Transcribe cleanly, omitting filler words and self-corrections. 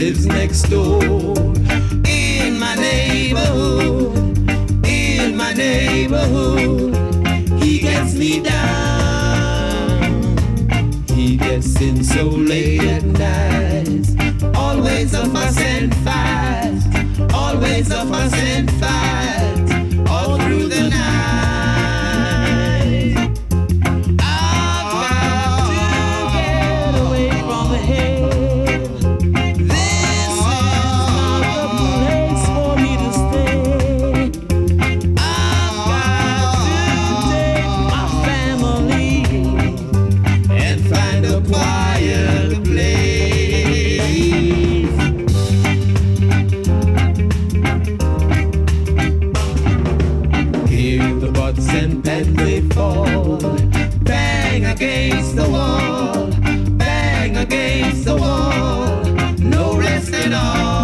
lives next door. In my neighborhood, he gets me down. He gets in so late at night, always a fuss and fight, always a fuss and fight, all through the night. I've got to get away from here. This is not the place for me to stay. I've got to take my family and find a quiet place. Hear the buds and pens they fall, bang against the wall, bang against the wall, no rest at all.